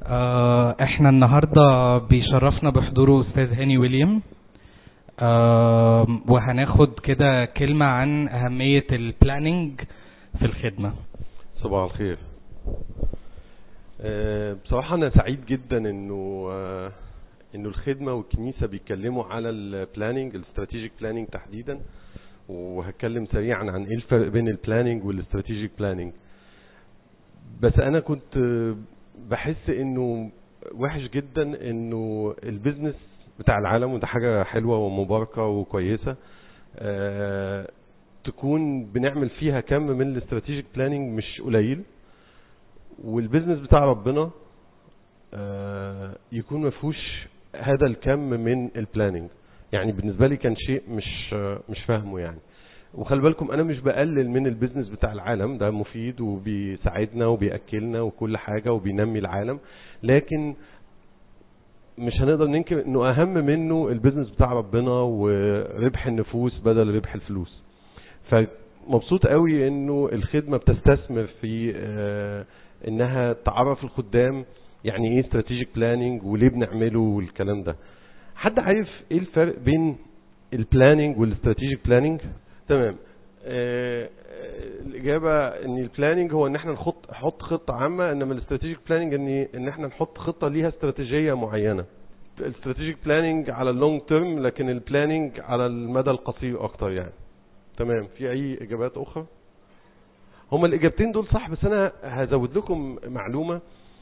احنا النهاردة بيشرفنا بحضوره استاذ هاني ويليام، وهناخد كده كلمة عن اهمية البلاننج في الخدمة. صباح الخير. بصراحة انا سعيد جدا انه الخدمة والكنيسة بيتكلموا على البلاننج، الاستراتيجيك بلاننج تحديدا، وهتكلم سريعا عن ايه الفرق بين البلاننج والاستراتيجيك بلاننج. بس انا كنت بحس انه وحش جدا انه البيزنس بتاع العالم، وده حاجة حلوة ومباركة وكويسة، تكون بنعمل فيها كم من الاستراتيجيك بلاننج مش قليل، والبيزنس بتاع ربنا يكون مفهوش هذا الكم من البلاننج. يعني بالنسبة لي كان شيء مش فاهمه يعني. وخلي بالكم انا مش بقلل من البيزنس بتاع العالم، ده مفيد وبيساعدنا وبيأكلنا وكل حاجة وبينمي العالم، لكن مش هنقدر ننكر انه اهم منه البيزنس بتاع ربنا وربح النفوس بدل ربح الفلوس. فمبسوط قوي انه الخدمة بتستثمر في انها تعرف الخدام يعني ايه استراتيجيك بلاننج وليه بنعمله والكلام ده. حد عارف ايه الفرق بين البلاننج والاستراتيجيك بلاننج؟ تمام. الاجابه ان البلاننج هو ان احنا نحط خطه عامه، انما الاستراتيجيك بلاننج ان احنا نحط خطه ليها استراتيجيه معينه. الاستراتيجيك بلاننج على اللونج تيرم، لكن البلاننج على المدى القصير اكتر يعني. تمام. في اي اجابات اخرى؟ هما الاجابتين دول صح، بس انا هزود لكم معلومه.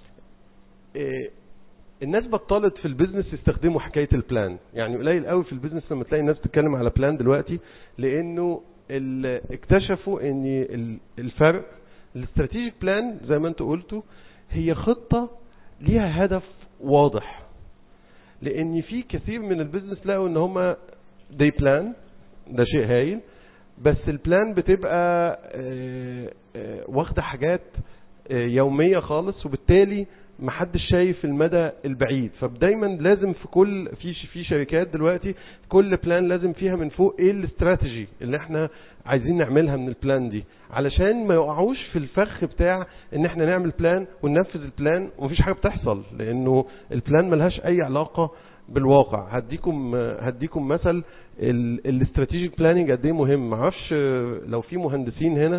الناس بطلت في البيزنس يستخدموا حكايه البلان، يعني قليل قوي في البيزنس لما تلاقي الناس تتكلم على بلان دلوقتي، لانه اكتشفوا ان الفرق الاستراتيجيك بلان زي ما انتوا قلتوا هي خطه ليها هدف واضح. لان في كثير من البيزنس لقوا ان هما دي بلان، ده شيء هايل، بس البلان بتبقى واخده حاجات يوميه خالص، وبالتالي محدش شايف المدى البعيد. فدايما لازم في شركات دلوقتي كل بلان لازم فيها من فوق ايه الاستراتيجي اللي احنا عايزين نعملها من البلان دي، علشان ما يقعوش في الفخ بتاع ان احنا نعمل بلان وننفذ البلان ومفيش حاجة بتحصل، لانه البلان ملهاش اي علاقة بالواقع. هديكم مثل الاستراتيجيك بلاننج قد ايه مهم. معرفش لو في مهندسين هنا.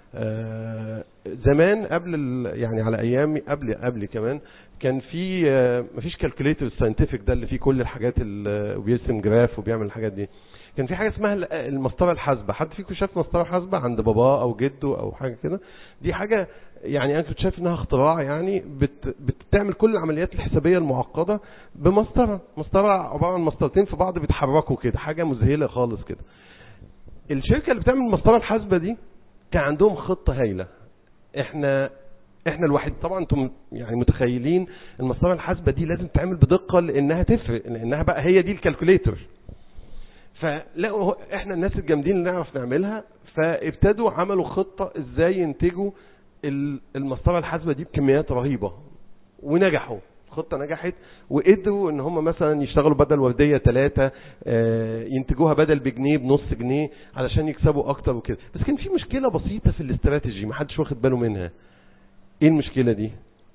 زمان يعني على ايامي قبل كمان كان في مفيش كالكوليتر ساينتفك ده اللي فيه كل الحاجات اللي بيرسم جراف وبيعمل الحاجات دي. كان في حاجه اسمها المسطره الحاسبه. حد فيكم شاف مسطره حاسبه عند باباه او جده او حاجه كده؟ دي حاجه يعني انا كنت شايف انها اختراع، يعني بتعمل كل العمليات الحسابيه المعقده بمسطره عباره عن مسطرتين في بعض بيتحركوا كده، حاجه مذهله خالص كده. الشركه اللي بتعمل المسطره الحاسبه دي كان عندهم خطة هايلة. احنا الواحد طبعا انتم يعني متخيلين المسطرة الحاسبة دي لازم تعمل بدقة لانها تفرق، لانها بقى هي دي الكالكوليتر. فلقوا احنا الناس الجامدين اللي نعرف نعملها، فابتدوا عملوا خطة ازاي ينتجوا المسطرة الحاسبة دي بكميات رهيبة، ونجحوا. خطة نجحت، وقدروا ان هم مثلا يشتغلوا بدل وردية 3 ينتجوها بدل بجنيه بنص جنيه علشان يكسبوا اكتر وكده. بس كان في مشكلة بسيطة في الاستراتيجي محدش واخد باله منها. ايه المشكلة دي؟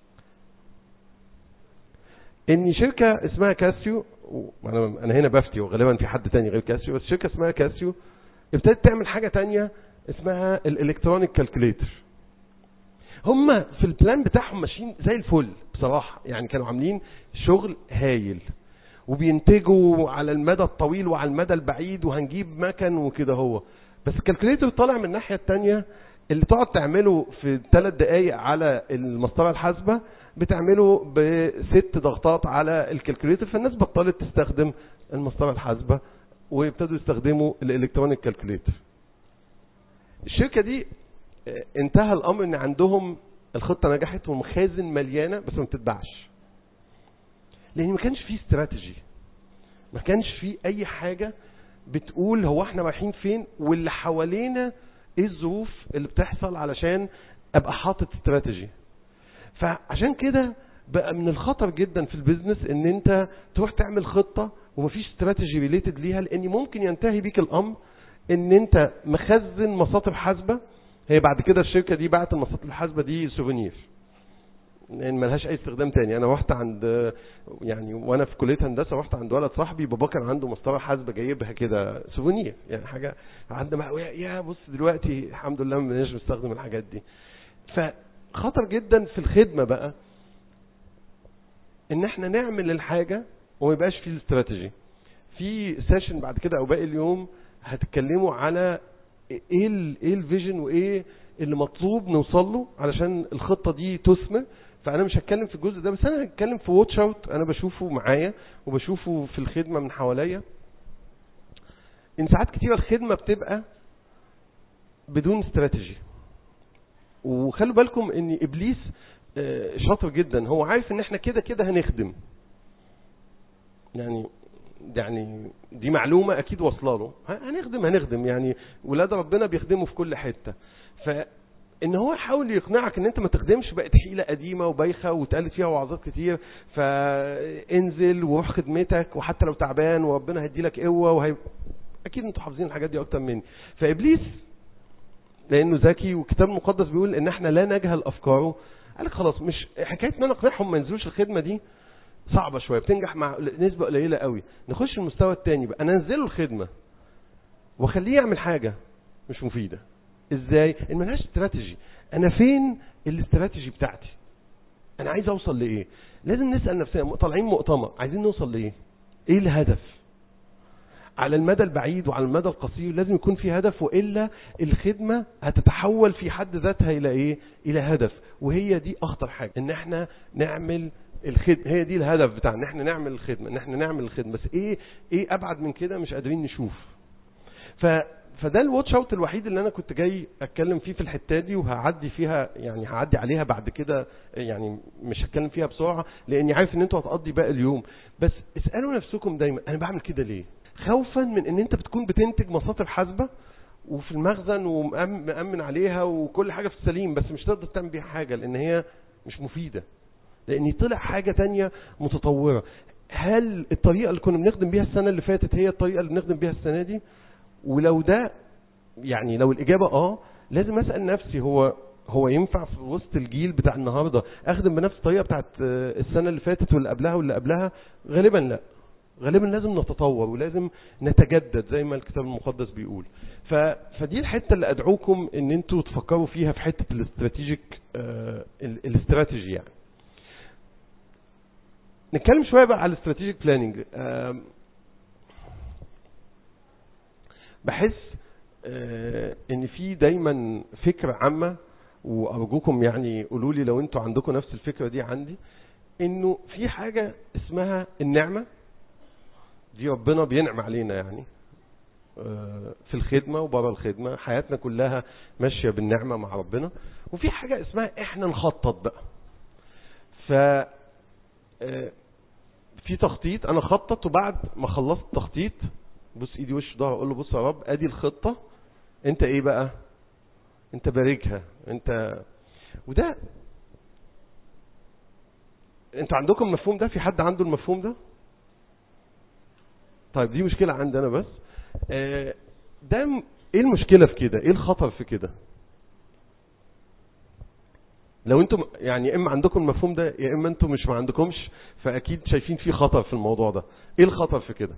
ان شركة اسمها كاسيو، انا هنا بفتي وغالبا في حد تاني غير كاسيو، بس شركة اسمها كاسيو ابتدت تعمل حاجة تانية اسمها الالكترونيك كالكوليتر. هم في البلان بتاعهم ماشيين زي الفل بصراحة، يعني كانوا عاملين شغل هايل وبينتجوا على المدى الطويل وعلى المدى البعيد وهنجيب مكن وكده هو. بس الكالكوليتر طالع من الناحية التانية، اللي تقعد تعمله في 3 دقايق على المسطرة الحاسبة بتعمله ب6 ضغطات على الكالكوليتر. فالناس بطلت تستخدم المسطرة الحاسبة ويبتدوا يستخدموا الالكترونيك كالكوليتر. الشركة دي انتهى الامر ان عندهم الخطة نجحت ومخازن مليانة بس ما بتتباعش، لان ما كانش فيه استراتيجي، ما كانش فيه اي حاجة بتقول هو احنا رايحين فين واللي حوالينا ايه الظروف اللي بتحصل علشان ابقى حاطط استراتيجي. فعشان كده بقى من الخطر جدا في البيزنس ان انت تروح تعمل خطة ومفيش استراتيجي ريليتد ليها، لان ممكن ينتهي بيك الامر ان انت مخزن مساطر حاسبة. هي بعد كده الشركة دي باعت المساطر الحاسبة دي سوفينير، يعني ملهاش اي استخدام تاني. انا رحت عند يعني وانا في كليه هندسه رحت عند ولد صاحبي بابا كان عنده مسطره حاسبه جايبها كده سوفونير، يعني حاجه عندما يا بص دلوقتي الحمد لله ما بنقدرش نستخدم الحاجات دي. فخطر جدا في الخدمه بقى ان احنا نعمل الحاجه وما يبقاش فيه الاستراتيجي. في سيشن بعد كده او باقي اليوم هتتكلموا على ايه الفيجن وايه اللي مطلوب نوصل له علشان الخطه دي تثمر. فانا مش هتكلم في الجزء ده، بس انا هتكلم في واتش اوت انا بشوفه معايا وبشوفه في الخدمه من حواليا. ان ساعات كتيره الخدمه بتبقى بدون استراتيجي. وخلوا بالكم ان ابليس شاطر جدا، هو عارف ان احنا كده كده هنخدم. يعني دي معلومه اكيد واصله له، هنخدم يعني ولاد ربنا بيخدموا في كل حته. فان هو يحاول يقنعك ان انت ما تخدمش بقت حيله قديمه وبايخه واتقالت فيها وعظات كتير، فانزل وروح خدمتك وحتى لو تعبان وربنا هيدي لك قوه اكيد انتوا حافظين الحاجات دي اكتر مني. فابليس لانه ذكي والكتاب المقدس بيقول ان احنا لا نجهل افكاره، قال لك خلاص مش حكايه ان انا اقنعهم ما ينزلوش الخدمه دي صعبه شويه، بتنجح مع نسبه قليله قوي. نخش المستوى الثاني بقى، انا انزله الخدمه واخليه يعمل حاجه مش مفيده. ازاي؟ ان ملهاش استراتيجي. انا فين الاستراتيجي بتاعتي؟ انا عايز اوصل لايه؟ لازم نسال نفسنا طالعين مؤتمر عايزين نوصل لايه؟ ايه الهدف؟ على المدى البعيد وعلى المدى القصير لازم يكون في هدف، والا الخدمه هتتحول في حد ذاتها الى ايه؟ الى هدف. وهي دي اخطر حاجه، ان احنا نعمل الخدمه، هي دي الهدف بتاعنا، ان احنا نعمل الخدمه، ان احنا نعمل الخدمه، بس ايه ابعد من كده مش قادرين نشوف. فده الواتش اوت الوحيد اللي انا كنت جاي اتكلم فيه في الحته دي، وهعدي فيها يعني هعدي عليها بعد كده، يعني مش هتكلم فيها بسرعه لاني عارف ان انتوا هتقضي باقي اليوم. بس اسالوا نفسكم دايما انا بعمل كده ليه؟ خوفا من ان انت بتكون بتنتج مصادر حاسبه وفي المخزن ومأمن عليها وكل حاجه في السليم، بس مش تقدر تعمل بيها حاجه لان هي مش مفيده، لان طلع حاجه تانية متطوره. هل الطريقه اللي كنا بنخدم بيها السنه اللي فاتت هي الطريقه اللي بنخدم بيها السنه دي؟ ولو ده يعني لو الاجابه لازم اسال نفسي هو ينفع في وسط الجيل بتاع النهارده اخدم بنفس الطريقه بتاعت السنه اللي فاتت واللي قبلها واللي قبلها؟ غالبا لا. غالبا لازم نتطور ولازم نتجدد زي ما الكتاب المقدس بيقول. فدي الحته اللي ادعوكم ان انتوا تفكروا فيها في حته الاستراتيجي. يعني نتكلم شويه بقى على الاستراتيجيك بلاننج. بحس ان في دايما فكره عامه، وارجوكم يعني قولوا لي لو انتوا عندكم نفس الفكره دي عندي، انه في حاجه اسمها النعمه دي، ربنا بينعم علينا يعني في الخدمه وبره الخدمه، حياتنا كلها ماشيه بالنعمه مع ربنا. وفي حاجه اسمها احنا نخطط بقى. ف في تخطيط، انا خطط وبعد ما خلصت التخطيط بص ايدي وش ظهر اقول له بص يا رب ادي الخطه، انت ايه بقى؟ انت باركها انت. وده انتوا عندكم المفهوم ده؟ في حد عنده المفهوم ده؟ طيب دي مشكله عندي انا بس. ده ايه المشكله في كده؟ ايه الخطر في كده؟ لو انتم يعني اما عندكم المفهوم ده يا اما انتم مش ما عندكمش، فاكيد شايفين في خطر في الموضوع ده. ايه الخطر في كده؟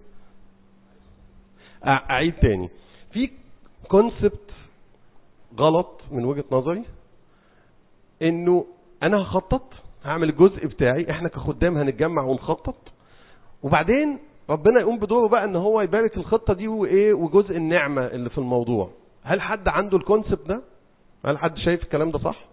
اعيد تاني. في كونسبت غلط من وجهة نظري، انه انا هخطط، هعمل الجزء بتاعي، احنا كخدام هنتجمع ونخطط، وبعدين ربنا يقوم بدوره بقى ان هو يبارك الخطة دي وايه وجزء النعمة اللي في الموضوع. هل حد عنده الكونسبت ده؟ هل حد شايف الكلام ده صح؟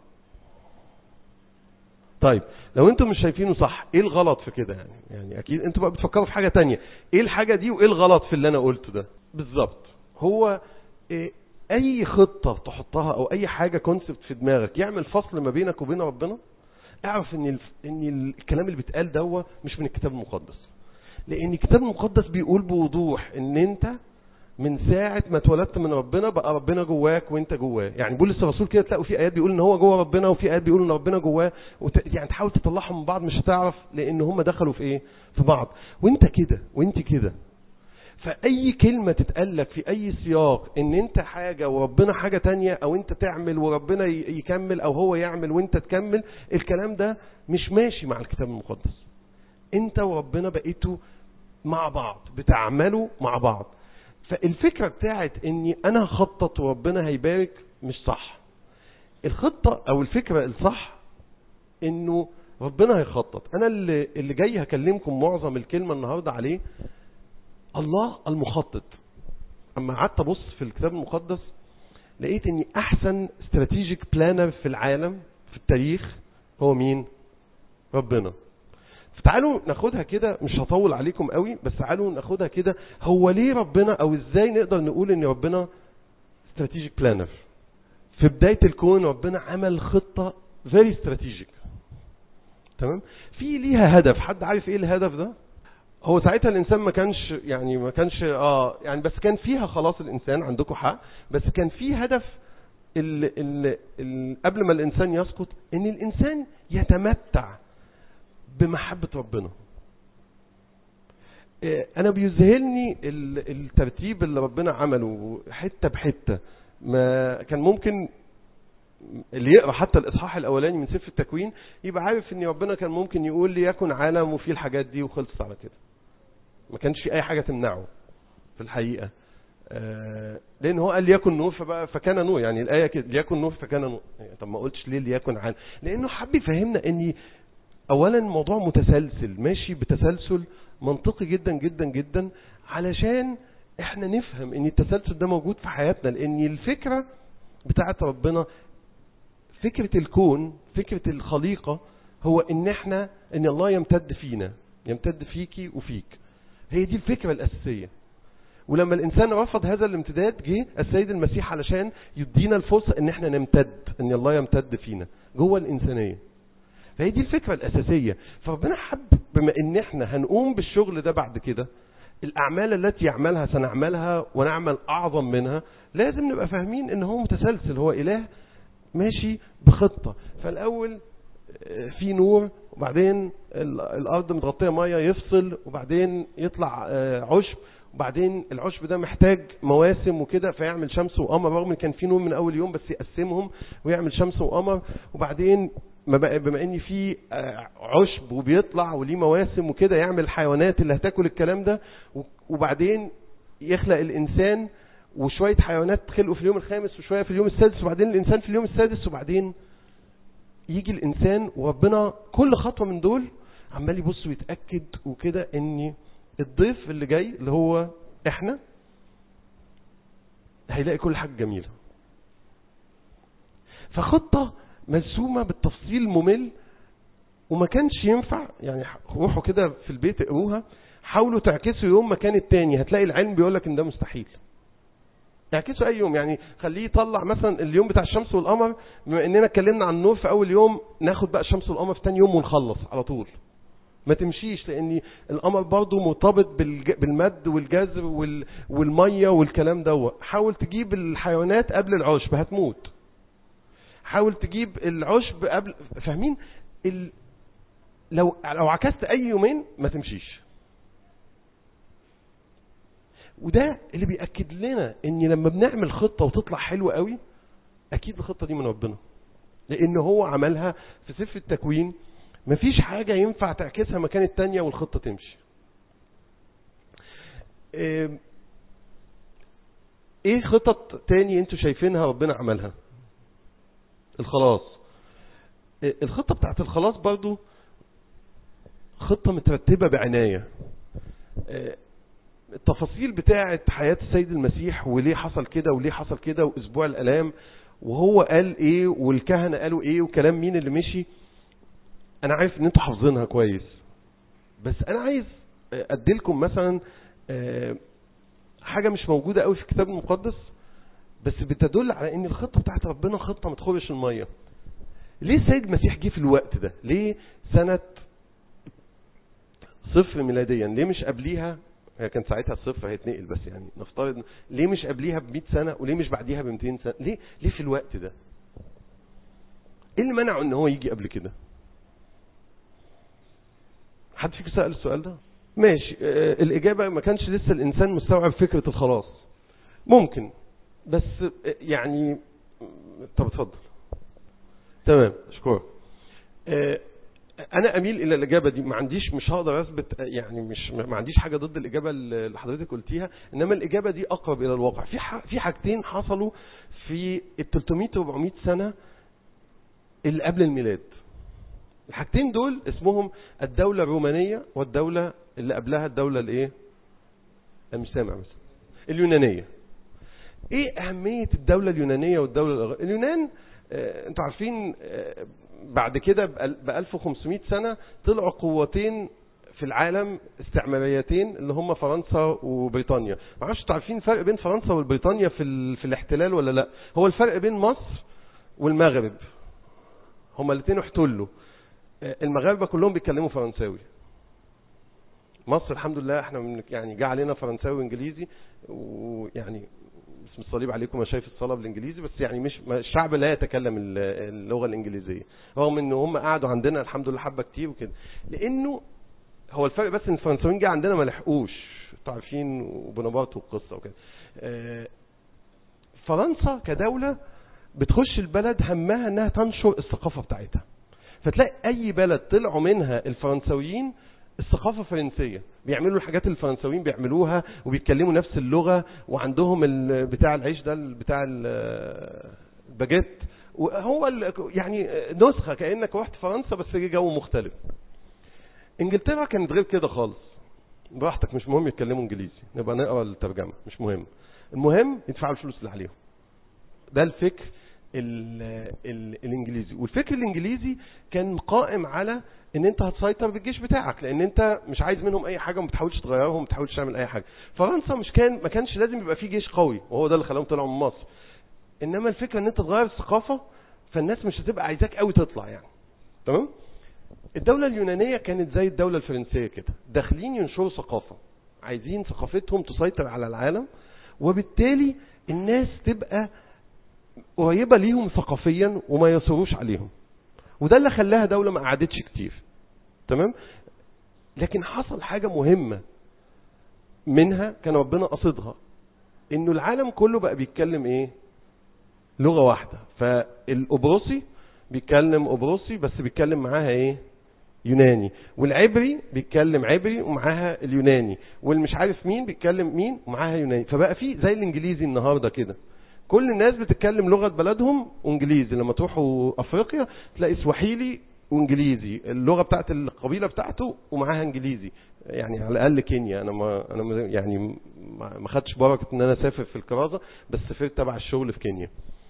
طيب لو انتم مش شايفينه صح، ايه الغلط في كده؟ يعني اكيد انتوا بقى بتفكروا في حاجة تانية. ايه الحاجة دي وايه الغلط في اللي انا قلته ده؟ بالظبط. هو اي خطة تحطها او اي حاجة كونسبت في دماغك يعمل فصل ما بينك وبين ربنا، اعرف ان الكلام اللي بيتقال ده مش من الكتاب المقدس. لان الكتاب المقدس بيقول بوضوح ان انت من ساعة ما اتولدت من ربنا بقى ربنا جواك وانت جواه. يعني بولس الرسول كده تلاقوا في ايات بيقول ان هو جوه ربنا، وفي ايات بيقول ان ربنا جواه، يعني تحاول تطلعهم من بعض مش هتعرف، لان هم دخلوا في ايه؟ في بعض. وانت كده وانت كده. فأي كلمة تتقالك في أي سياق ان انت حاجة وربنا حاجة تانية، او انت تعمل وربنا يكمل، او هو يعمل وانت تكمل، الكلام ده مش ماشي مع الكتاب المقدس. انت وربنا بقيتوا مع بعض، بتعملوا مع بعض. فالفكرة بتاعت اني انا هخطط وربنا هيبارك مش صح. الخطة او الفكرة الصح انه ربنا هيخطط. انا اللي جاي هكلمكم معظم الكلمة النهاردة عليه الله المخطط. اما قعدت ابص في الكتاب المقدس لقيت اني احسن استراتيجيك بلانر في العالم في التاريخ هو مين؟ ربنا. فتعالوا ناخدها كده، مش هطول عليكم قوي، بس تعالوا ناخدها كده. هو ليه ربنا، او ازاي نقدر نقول ان ربنا استراتيجيك بلانر؟ في بداية الكون ربنا عمل خطة very strategic. تمام؟ في ليها هدف. حد عارف ايه الهدف ده؟ هو ساعتها الانسان ما كانش يعني بس كان فيها خلاص الانسان، عندكم حق، بس كان في هدف قبل ما الانسان يسقط، ان الانسان يتمتع بمحبة ربنا. انا بيذهلني الترتيب اللي ربنا عمله حتة بحتة. ما كان ممكن اللي يقرأ حتى الإصحاح الأولاني من سفر التكوين يبقى عارف ان ربنا كان ممكن يقول لي يكن عالم وفيه الحاجات دي وخلصت على كده. ما كانش في اي حاجة تمنعه في الحقيقة. لان هو قال ليكن نور فكان نور. يعني الآية كده ليكن نور فكان نور. طب ما قلتش ليه ليكن عالم؟ لانه حب يفهمنا ان اولا الموضوع متسلسل، ماشي بتسلسل منطقي جدا جدا جدا، علشان احنا نفهم ان التسلسل ده موجود في حياتنا. لان الفكرة بتاعت ربنا، فكرة الكون، فكرة الخليقة، هو ان الله يمتد فينا، يمتد فيكي وفيك. هي دي الفكرة الأساسية. ولما الإنسان رفض هذا الامتداد، جه السيد المسيح علشان يدينا الفرصة ان احنا نمتد، ان الله يمتد فينا جوه الإنسانية. فهي دي الفكرة الأساسية. فربنا حب بما ان احنا هنقوم بالشغل ده بعد كده، الأعمال التي يعملها سنعملها ونعمل أعظم منها، لازم نبقى فاهمين ان هو متسلسل، هو إله ماشي بخطة. فالأول في نور، وبعدين الأرض متغطية مية يفصل، وبعدين يطلع عشب، وبعدين العشب ده محتاج مواسم وكده فيعمل شمس وقمر، رغم ان كان في نور من أول يوم بس يقسمهم ويعمل شمس وقمر. وبعدين بما ان في عشب وبيطلع وليه مواسم وكده يعمل الحيوانات اللي هتاكل الكلام ده. وبعدين يخلق الإنسان، وشوية حيوانات خلقوا في اليوم الخامس، وشوية في اليوم السادس، وبعدين الإنسان في اليوم السادس، وبعدين يجي الإنسان. وربنا كل خطوة من دول عمال يبص ويتأكد وكده ان الضيف اللي جاي اللي هو احنا هيلاقي كل حاجة جميلة. فخطة مرسومة بالتفصيل ممل، وما كانش ينفع. يعني روحوا كده في البيت اقروها، حاولوا تعكسوا يوم مكان التاني، هتلاقي العلم بيقولك ان ده مستحيل. اعكسوا اي يوم، يعني خليه يطلع مثلا اليوم بتاع الشمس والقمر، بما اننا اتكلمنا عن النور في اول يوم، ناخد بقى الشمس والقمر في تاني يوم ونخلص على طول. ما تمشيش، لان القمر برضو مرتبط بالمد والجذر والمية والكلام ده. حاول تجيب الحيوانات قبل العشب هتموت، حاول تجيب العشب قبل. فاهمين؟ لو عكست اي يومين ما تمشيش. وده اللي بيأكد لنا ان لما بنعمل خطة وتطلع حلوة قوي، اكيد الخطة دي من ربنا، لان هو عملها في سفر التكوين. مفيش حاجة ينفع تعكسها مكان التانية والخطة تمشي. ايه خطط تاني انتوا شايفينها ربنا عملها؟ الخلاص. الخطة بتاعت الخلاص برضو خطة مترتبة بعناية. التفاصيل بتاعت حياة السيد المسيح، وليه حصل كده وليه حصل كده، واسبوع الالام، وهو قال ايه، والكهنة قالوا ايه، وكلام مين اللي مشي، انا عارف ان انتوا حافظينها كويس. بس انا عايز اديلكم مثلا حاجة مش موجودة قوي في الكتاب المقدس، بس بتدل على ان الخطة بتاعت ربنا خطة ما تخرجش المية. ليه السيد المسيح جه في الوقت ده؟ ليه سنة 0 ميلاديا؟ ليه مش قبليها؟ هي كان ساعتها الصفر هيتنقل، بس يعني نفترض ليه مش قبليها ب100 سنة، وليه مش بعديها ب200 سنة؟ ليه في الوقت ده؟ ايه اللي منعه ان هو يجي قبل كده؟ حد فيكم سأل السؤال ده؟ ماشي. الإجابة ما كانش لسه الإنسان مستوعب فكرة الخلاص. ممكن، بس يعني طب اتفضل. تمام، اشكرك. انا اميل الى الاجابه دي. ما عنديش، مش هقدر اثبت يعني، مش ما عنديش حاجه ضد الاجابه اللي حضرتك قلتيها، انما الاجابه دي اقرب الى الواقع. في حاجتين حصلوا في ال 300 400 سنه اللي قبل الميلاد. الحاجتين دول اسمهم الدوله الرومانيه، والدوله اللي قبلها الدوله الايه؟ مش سامع مثلا، اليونانيه. ايه اهميه الدوله اليونانيه والدوله اليونان؟ انتوا عارفين بعد كده ب 1500 سنة طلعوا قوتين في العالم استعماريتين اللي هم فرنسا وبريطانيا. ما اعرفش انتوا عارفين الفرق بين فرنسا وبريطانيا في الاحتلال ولا لا؟ هو الفرق بين مصر والمغرب، هما الاثنين احتلوا. المغاربة كلهم بيتكلموا فرنساوي. مصر الحمد لله احنا يعني جه علينا فرنساوي وانجليزي، ويعني اسم الصليب عليكم انا شايف الصلاه بالانجليزي، بس يعني مش الشعب لا يتكلم اللغه الانجليزيه، رغم ان هم قعدوا عندنا الحمد لله حبه كتير وكده. لانه هو الفرق بس ان الفرنساويين جه عندنا ما لحقوش، انتوا عارفين، وبونابرت والقصه وكده. فرنسا كدوله بتخش البلد همها انها تنشر الثقافه بتاعتها، فتلاقي اي بلد طلعوا منها الفرنساويين الثقافة فرنسية، بيعملوا الحاجات اللي الفرنساويين بيعملوها، وبيتكلموا نفس اللغة، وعندهم بتاع العيش ده بتاع الباجيت، وهو يعني نسخة كأنك رحت فرنسا بس جو مختلف. انجلترا كانت غير كده خالص. براحتك، مش مهم يتكلموا انجليزي، نبقى نقرا الترجمة، مش مهم. المهم يدفعوا الفلوس اللي عليهم. ده الفكر الانجليزي. والفكر الانجليزي كان قائم على ان انت هتسيطر بالجيش بتاعك، لان انت مش عايز منهم اي حاجه، وما بتحاولش تغيرهم، وما بتحاولش تعمل اي حاجه. فرنسا ما كانش لازم يبقى فيه جيش قوي، وهو ده اللي خلاهم طلعوا من مصر. انما الفكره ان انت تغير الثقافه، فالناس مش هتبقى عايزاك قوي تطلع يعني. تمام. الدوله اليونانيه كانت زي الدوله الفرنسيه كده، داخلين ينشروا ثقافه، عايزين ثقافتهم تسيطر على العالم، وبالتالي الناس تبقى قريبه ليهم ثقافيا وما يصروش عليهم. وده اللي خلاها دولة ما قعدتش كتير. تمام. لكن حصل حاجة مهمة منها كان ربنا قصدها، انه العالم كله بقى بيتكلم ايه؟ لغة واحدة. فالقبرصي بيتكلم قبرصي بس بيتكلم معاها ايه؟ يوناني. والعبري بيتكلم عبري ومعاها اليوناني. والمش عارف مين بيتكلم مين ومعاها يوناني. فبقى في زي الانجليزي النهاردة كده، كل الناس بتتكلم لغة بلدهم وانجليزي. لما تروحوا افريقيا تلاقي سواحيلي وانجليزي، اللغة بتاعت القبيلة بتاعته ومعاها انجليزي. يعني على الاقل كينيا، انا يعني ما خدتش بركة ان انا اسافر في الكرازة، بس سافرت تبع الشغل في كينيا.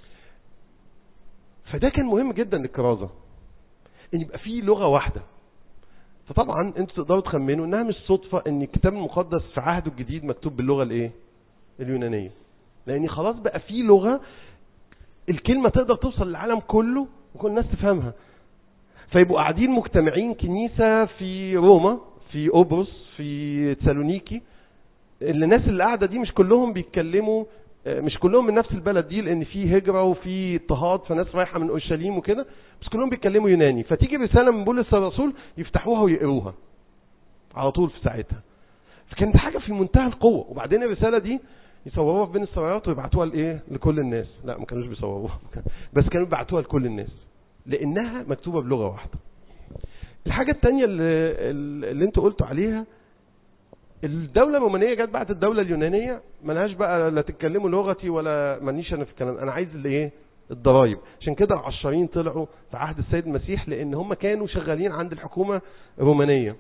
فده كان مهم جدا للكرازة، ان يبقى فيه لغة واحدة. فطبعا انتوا تقدروا تخمنوا انها مش صدفة ان الكتاب المقدس في عهده الجديد مكتوب باللغة الايه؟ اليونانية. لان خلاص بقى في لغة الكلمة تقدر توصل للعالم كله وكل الناس تفهمها. فيبقوا قاعدين مجتمعين كنيسة في روما، في قبرص، في تسالونيكي. الناس اللي قاعدة دي مش كلهم بيتكلموا، مش كلهم من نفس البلد دي، لان في هجرة وفي اضطهاد، فناس رايحة من اورشليم وكده، بس كلهم بيتكلموا يوناني. فتيجي رسالة من بولس الرسول يفتحوها ويقروها على طول في ساعتها. فكانت حاجة في منتهى القوة. وبعدين الرسالة دي يصوروها في بين السرايات ويبعتوها لايه؟ لكل الناس. لا، ما كانوش بيصوروها، بس كانوا بيبعتوها لكل الناس لانها مكتوبة بلغة واحدة. الحاجة التانية اللي انتوا قلتوا عليها، الدولة الرومانية جت بعد الدولة اليونانية، ملهاش بقى لا تتكلموا لغتي ولا مانيش انا في الكلام، انا عايز الايه؟ الضرايب. عشان كده العشارين طلعوا في عهد السيد المسيح، لان هم كانوا شغالين عند الحكومة الرومانية.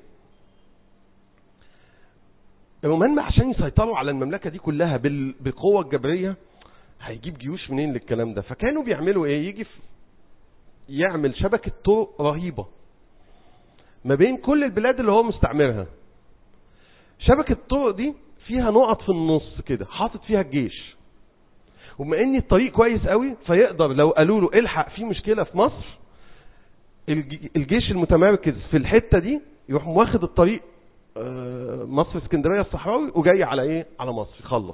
الرومان عشان يسيطروا على المملكة دي كلها بالقوة الجبرية، هيجيب جيوش منين للكلام ده؟ فكانوا بيعملوا ايه؟ يجي يعمل شبكة طرق رهيبة ما بين كل البلاد اللي هو مستعمرها. شبكة الطرق دي فيها نقط في النص كده حاطط فيها الجيش، وبما ان الطريق كويس قوي فيقدر لو قالوا له الحق في مشكلة في مصر، الجيش المتمركز في الحتة دي يروح واخد الطريق مصر اسكندرية الصحراوي وجاي على ايه؟ على مصر يخلص.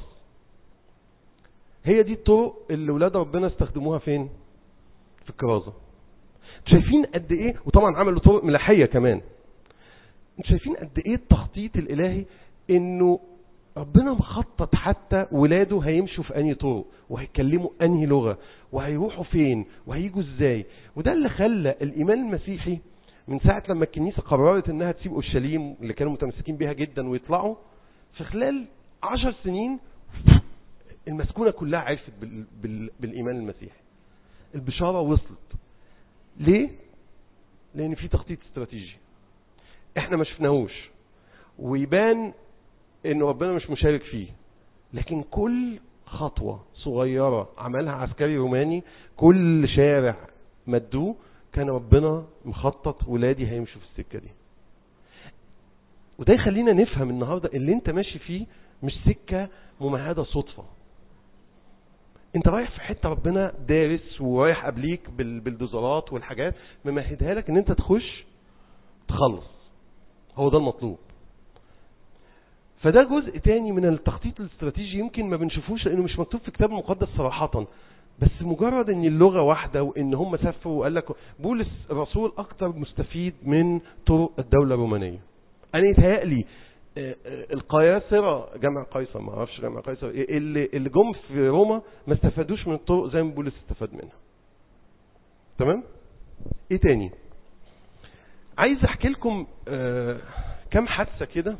هي دي الطرق اللي ولاد ربنا استخدموها فين؟ في الكرازة. شايفين قد ايه؟ وطبعا عملوا طرق ملاحية كمان. انتوا شايفين قد ايه التخطيط الالهي، انه ربنا مخطط حتى ولاده هيمشوا في انهي طرق، وهيتكلموا انهي لغة، وهيروحوا فين، وهيجوا ازاي. وده اللي خلى الايمان المسيحي من ساعة لما الكنيسة قررت انها تسيب اورشليم اللي كانوا متمسكين بيها جدا ويطلعوا، في خلال 10 سنين المسكونة كلها عرفت بالايمان المسيحي. البشارة وصلت. ليه؟ لان في تخطيط استراتيجي احنا ما شفناهوش، ويبان ان ربنا مش مشارك فيه، لكن كل خطوة صغيرة عملها عسكري روماني، كل شارع مدوه كان ربنا مخطط ولادي هيمشوا في السكة دي. وده يخلينا نفهم النهاردة اللي انت ماشي فيه مش سكة ممهدة صدفة. انت رايح في حتة ربنا دارس ورايح قبليك بالدوزرات والحاجات ممهدها لك ان انت تخش تخلص. هو ده المطلوب. فده جزء تاني من التخطيط الاستراتيجي يمكن ما بنشوفوش لانه مش مكتوب في الكتاب المقدس صراحة، بس مجرد ان اللغة واحدة وان هم سافروا وقال لك بولس الرسول اكتر مستفيد من طرق الدولة الرومانية. انا يتهيألي القياصرة جامع قيصر، ما اعرفش جامع قيصر اللي جم في روما ما استفادوش من الطرق زي ما بولس استفاد منها. تمام؟ ايه تاني؟ عايز احكي لكم كم حادثة كده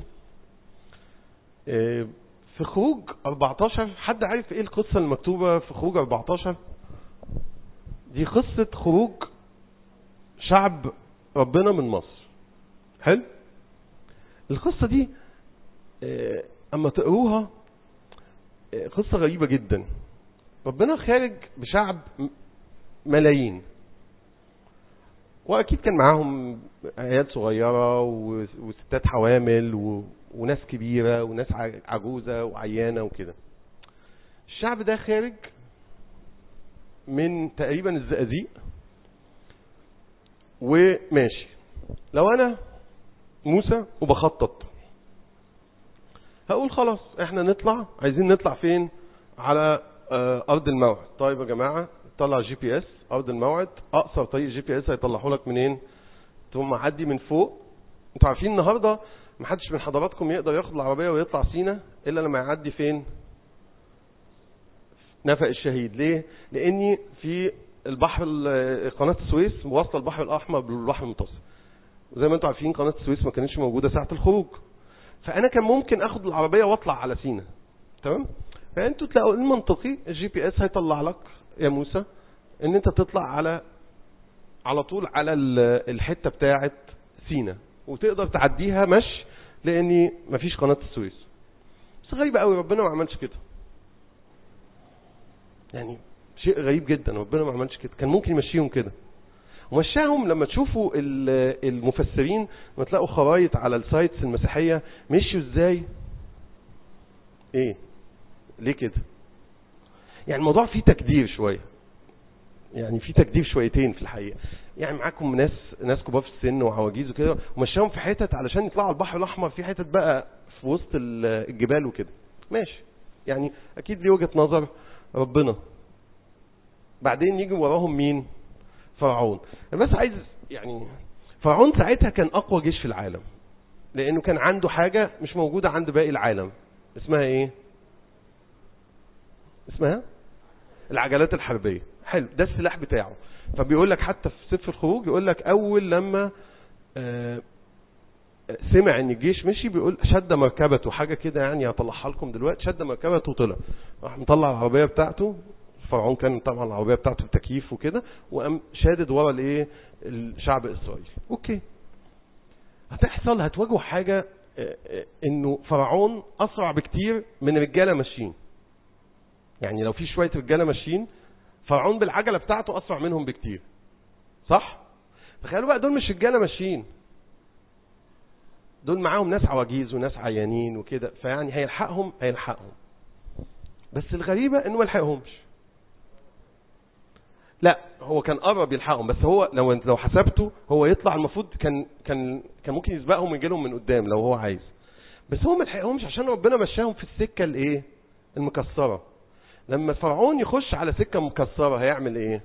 في خروج 14. حد عارف ايه القصة المكتوبة في خروج 14؟ دي قصة خروج شعب ربنا من مصر. حلو؟ القصة دي اما تقروها قصة غريبة جدا. ربنا خارج بشعب ملايين، واكيد كان معاهم عيال صغيرة وستات حوامل وناس كبيرة وناس عجوزة وعيانة وكده. الشعب ده خارج من تقريبا الزقازيق وماشي. لو انا موسى وبخطط هقول خلاص احنا نطلع، عايزين نطلع فين؟ على ارض الموعد. طيب يا جماعة طلع GPS ارض الموعد، اقصر طريق GPS هيطلعه لك منين؟ تقوم معدي من فوق. انتوا عارفين النهارده محدش من حضراتكم يقدر ياخد العربية ويطلع سينا الا لما يعدي فين؟ نفق الشهيد. ليه؟ لاني في البحر قناة السويس واصله البحر الاحمر بالبحر المتوسط، وزي ما انتوا عارفين قناة السويس ما كانتش موجودة ساعة الخروج، فانا كان ممكن اخد العربية واطلع على سينا. تمام؟ فانتوا تلاقوا المنطقي GPS هيطلع لك يا موسى ان انت تطلع على طول على الحتة بتاعة سينا، وتقدر تعديها مشي لاني مفيش قناة السويس. بس غريبة قوي ربنا ما عملش كده. يعني شيء غريب جدا، ربنا ما عملش كده. كان ممكن يمشيهم كده ومشاهم. لما تشوفوا المفسرين لما تلاقوا خرايط على السايتس المسيحية مشيوا ازاي، ايه ليه كده؟ يعني الموضوع فيه تكدير شوية، يعني فيه تكدير شويتين في الحقيقة. يعني معاكم ناس كبار في السن وعواجيز وكده، ومشاهم في حتت علشان يطلعوا البحر الأحمر، في حتت بقى في وسط الجبال وكده. ماشي، يعني أكيد ليه وجهة نظر ربنا. بعدين يجي وراهم مين؟ فرعون. بس عايز يعني فرعون ساعتها كان أقوى جيش في العالم، لأنه كان عنده حاجة مش موجودة عند باقي العالم. اسمها إيه؟ اسمها العجلات الحربية. حلو، ده السلاح بتاعه. فبيقول لك حتى في سفر الخروج يقول لك أول لما سمع ان الجيش مشي بيقول شد مركبته، حاجة كده يعني هطلعها لكم دلوقتي. شد مركبته وطلع، راح مطلع العربية بتاعته. فرعون كان طبعا العربية بتاعته بتكييف وكده، وقام شادد ورا الايه الشعب اسرائيل. اوكي، هتحصل هتواجهوا حاجة انه فرعون اسرع بكتير من رجالة ماشيين. يعني لو في شوية رجالة ماشيين، فرعون بالعجلة بتاعته اسرع منهم بكتير، صح؟ تخيلوا بقى دول مش رجالة ماشيين، دول معاهم ناس عواجيز وناس عيانين وكده، فيعني هيلحقهم. بس الغريبة انه ما لحقهمش. لا، هو كان قرب يلحقهم، بس هو لو حسبته هو يطلع المفروض كان ممكن يسبقهم ويجي لهم من قدام لو هو عايز. بس هو ما لحقهمش عشان ربنا مشاهم في السكة الايه المكسرة. لما فرعون يخش على سكة مكسرة هيعمل ايه؟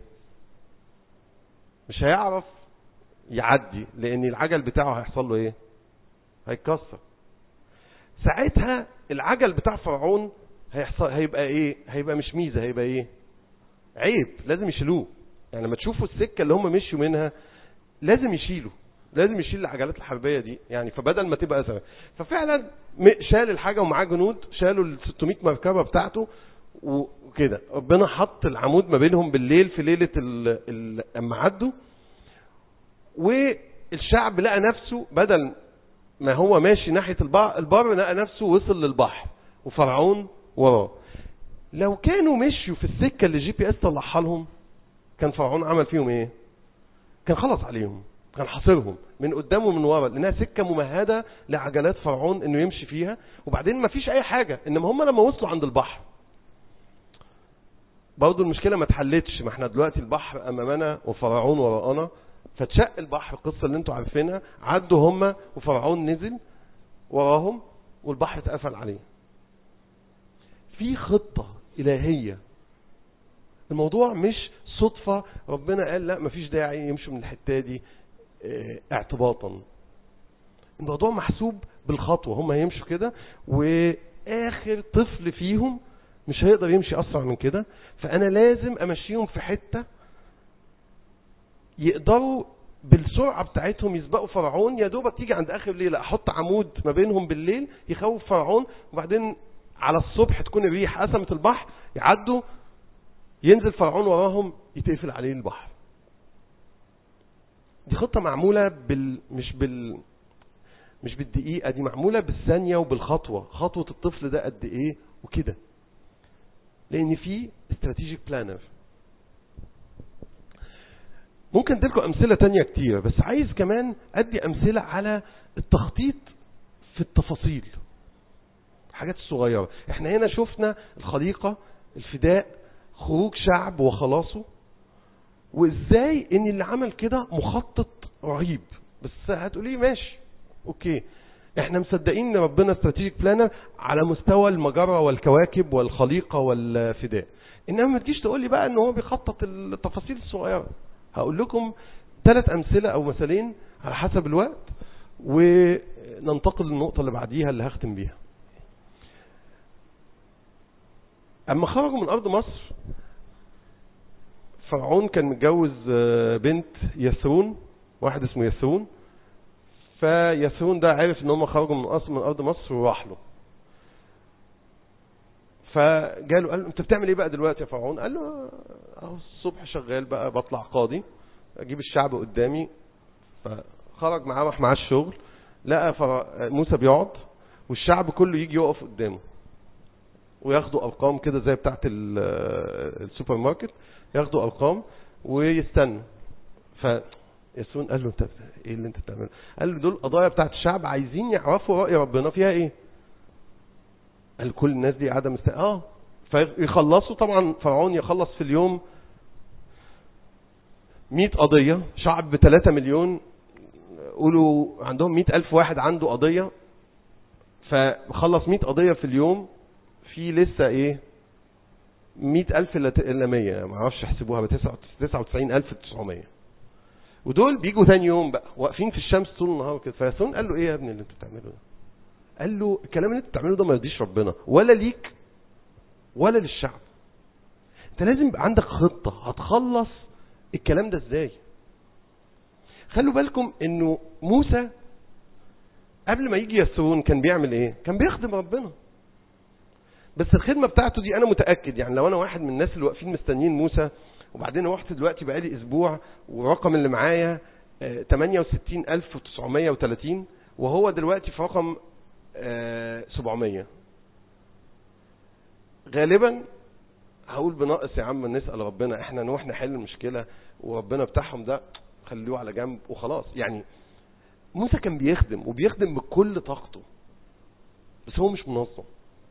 مش هيعرف يعدي، لان العجل بتاعه هيحصل له ايه؟ هيتكسر. ساعتها العجل بتاع فرعون هيبقى ايه؟ هيبقى مش ميزة، هيبقى ايه؟ عيب، لازم يشيلوه. يعني لما تشوفوا السكة اللي هم مشوا منها لازم يشيلوا، لازم يشيل العجلات الحربية دي يعني، فبدل ما تبقى أزمة. ففعلا شال الحاجة ومعاه جنود، شالوا ال 600 مركبة بتاعته وكده. ربنا حط العمود ما بينهم بالليل في ليلة اما عدوا، والشعب لقى نفسه بدل ما هو ماشي ناحية البر لقى نفسه وصل للبحر وفرعون وراه. لو كانوا مشوا في السكة اللي GPS طلعها لهم كان فرعون عمل فيهم ايه؟ كان خلص عليهم، كان حاصرهم من قدام ومن ورا، لانها سكة ممهدة لعجلات فرعون انه يمشي فيها. وبعدين ما فيش اي حاجة، انما هم لما وصلوا عند البحر برضو المشكلة ما اتحلتش. ما احنا دلوقتي البحر امامنا وفرعون وراءنا، فتشق البحر، القصة اللي انتوا عارفينها. عدوا هم وفرعون نزل وراهم والبحر اتقفل عليه. في خطة إلهية، الموضوع مش صدفة ربنا قال لا مفيش داعي يمشوا من الحتة دي اعتباطا. الموضوع محسوب بالخطوة، هم هيمشوا كده وآخر طفل فيهم مش هيقدر يمشي أسرع من كده، فأنا لازم أمشيهم في حتة يقدروا بالسرعة بتاعتهم يسبقوا فرعون. يا دوبك تيجي عند آخر ليلة أحط عمود ما بينهم بالليل يخوف فرعون، وبعدين على الصبح تكون الريح قسمت البحر، يعدوا ينزل فرعون وراهم يتقفل عليه البحر. دي خطة معمولة مش بالدقيقة، دي معمولة بالثانية وبالخطوة. خطوة الطفل ده قد ايه وكده، لان في استراتيجيك بلانر. ممكن اديلكم امثلة تانية كتير، بس عايز كمان ادي امثلة على التخطيط في التفاصيل، الحاجات الصغيرة. احنا هنا شفنا الخليقة، الفداء، خروج شعب وخلاصه، وازاي ان اللي عمل كده مخطط رهيب. بس هتقولي ماشي اوكي، احنا مصدقين ان ربنا استراتيجيك بلانر على مستوى المجرة والكواكب والخليقة والفداء، انما ما تجيش تقولي بقى ان هو بيخطط التفاصيل الصغيرة. هقول لكم 3 امثلة او مثالين على حسب الوقت، وننتقل للنقطة اللي بعديها اللي هختم بيها. اما خرجوا من ارض مصر، فرعون كان متجوز بنت يثرون، واحد اسمه يثرون. فيثرون ده عرف ان هم خرجوا من ارض مصر وراح له. فجاله قال له انت بتعمل ايه بقى دلوقتي يا فرعون؟ قال له اهو الصبح شغال بقى، بطلع قاضي اجيب الشعب قدامي. فخرج معاه، راح معاه الشغل، لقى موسى بيقعد والشعب كله يجي يقف قدامه وياخدوا ارقام كده زي بتاعه السوبر ماركت، ياخدوا ارقام ويستنوا. فيسون قال له انت ايه اللي انت بتعمله؟ قال له دول قضايا بتاعه الشعب، عايزين يعرفوا رأي ربنا فيها ايه. قال كل الناس دي قاعده مستنيه. فيخلصوا طبعا فرعون يخلص في اليوم 100 قضيه، شعب 3 مليون، قولوا عندهم 100,000 واحد عنده قضيه، فخلص 100 قضيه في اليوم. في لسه ايه 100,000 الا 100، ما اعرفش احسبوها، ب 99,900. ودول بيجوا ثاني يوم بقى واقفين في الشمس طول النهار كده. فياسون قال له ايه يا ابني اللي انت بتعمله ده؟ قال له الكلام اللي انت بتعمله ده ما يرضيش ربنا، ولا ليك ولا للشعب. انت لازم يبقى عندك خطة هتخلص الكلام ده ازاي. خلوا بالكم انه موسى قبل ما يجي ياسون كان بيعمل ايه؟ كان بيخدم ربنا. بس الخدمة بتاعته دي انا متأكد، يعني لو انا واحد من الناس اللي واقفين مستنيين موسى، وبعدين رحت دلوقتي بقالي اسبوع والرقم اللي معايا 68,930، وهو دلوقتي في رقم 700، غالبا هقول بناقص يا عم، نسأل ربنا، احنا نروح نحل المشكلة وربنا بتاعهم ده خلوه على جنب وخلاص. يعني موسى كان بيخدم وبيخدم بكل طاقته، بس هو مش منظم.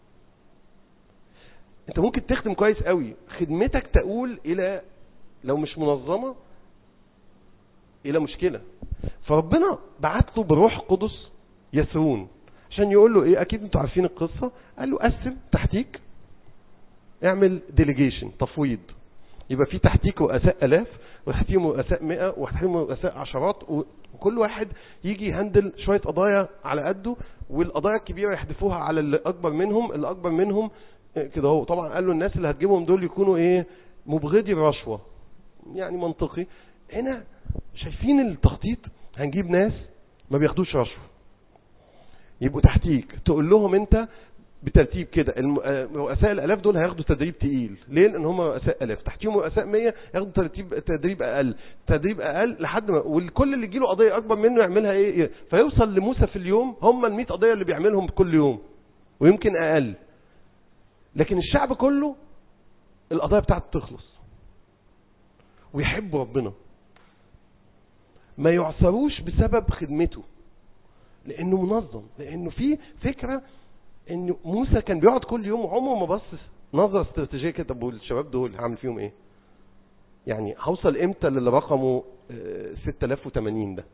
انت ممكن تخدم كويس قوي، خدمتك تقول الى لو مش منظمة الى مشكلة. فربنا بعت له بروح قدس يسرون عشان يقول له ايه، اكيد انتوا عارفين القصة. قال له قسم تحتيك، اعمل ديليجيشن، تفويض، يبقى في تحتيك رؤساء آلاف وتحتيهم رؤساء 100 وتحتيهم رؤساء عشرات، وكل واحد يجي يهندل شوية قضايا على قده، والقضايا الكبيرة يحدفوها على اللي أكبر منهم. اللي أكبر منهم كده هو طبعا قال له الناس اللي هتجيبهم دول يكونوا ايه؟ مبغضي الرشوة. يعني منطقي. هنا شايفين التخطيط؟ هنجيب ناس ما بياخدوش رشوة يبقوا تحتيك، تقول لهم انت بترتيب كده رؤساء الآلاف دول هياخدوا تدريب تقيل. ليه؟ لان هم رؤساء آلاف. تحتيهم رؤساء 100 ياخدوا تدريب اقل لحد ما والكل اللي يجيله قضيه اكبر منه يعملها ايه؟ فيوصل لموسى في اليوم هم ال 100 قضيه اللي بيعملهم كل يوم ويمكن اقل. لكن الشعب كله القضايا بتاعته تخلص ويحبوا ربنا، ما يعثروش بسبب خدمته لانه منظم. لانه في فكره ان موسى كان بيقعد كل يوم وعمره ما بص نظره استراتيجيه كده. طب والشباب دول هعمل فيهم ايه؟ يعني هوصل امتى للي رقمه 6080 ده؟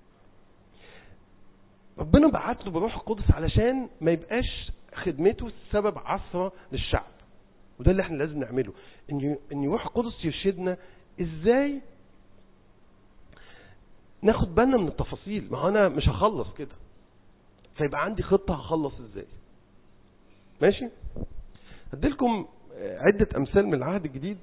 ربنا بعت له بروح القدس علشان ما يبقاش خدمته سبب عثره للشعب. وده اللي احنا لازم نعمله، ان روح القدس يرشدنا ازاي ناخد بالنا من التفاصيل. ما هو انا مش هخلص كده، فيبقى عندي خطه هخلص ازاي. ماشي؟ هديلكم عده امثال من العهد الجديد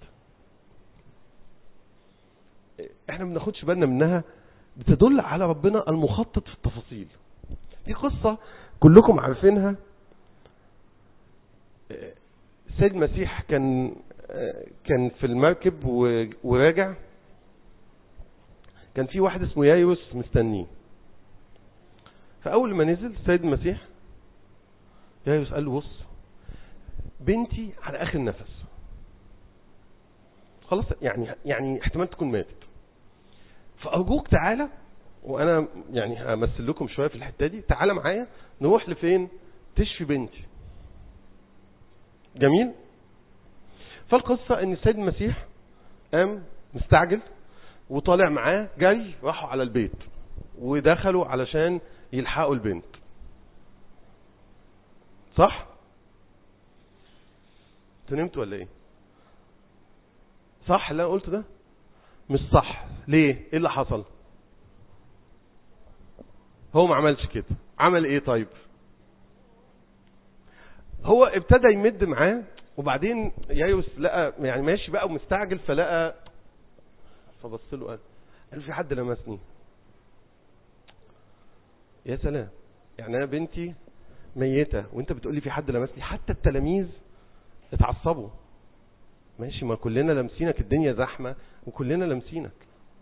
احنا ما بناخدش بالنا منها، بتدل على ربنا المخطط في التفاصيل. دي قصه كلكم عارفينها. السيد المسيح كان في المركب وراجع، كان في واحد اسمه يايروس مستنيه. فاول ما نزل السيد المسيح، يايروس قال له بص بنتي على اخر نفس، خلاص يعني احتمال تكون ماتت، فارجوك تعالى، وانا يعني همثل لكم شويه في الحته دي، تعالى معايا نروح لفين؟ تشفي بنتي. جميل. فالقصه ان السيد المسيح قام مستعجل وطالع معاه جاي، راحوا على البيت ودخلوا علشان يلحقوا البنت. صح؟ انت نمت ولا ايه؟ صح اللي انا قلت ده؟ مش صح. ليه؟ ايه اللي حصل؟ هو ما عملش كده. عمل ايه طيب؟ هو ابتدى يمد معاه، وبعدين يايوس لقى يعني ماشي بقى ومستعجل، فلقى، فبص له قال في حد لمسني. يا سلام، يعني انا بنتي ميتة وانت بتقول لي في حد لمسني؟ حتى التلاميذ اتعصبوا. ماشي، ما كلنا لمسينك، الدنيا زحمة وكلنا لمسينك.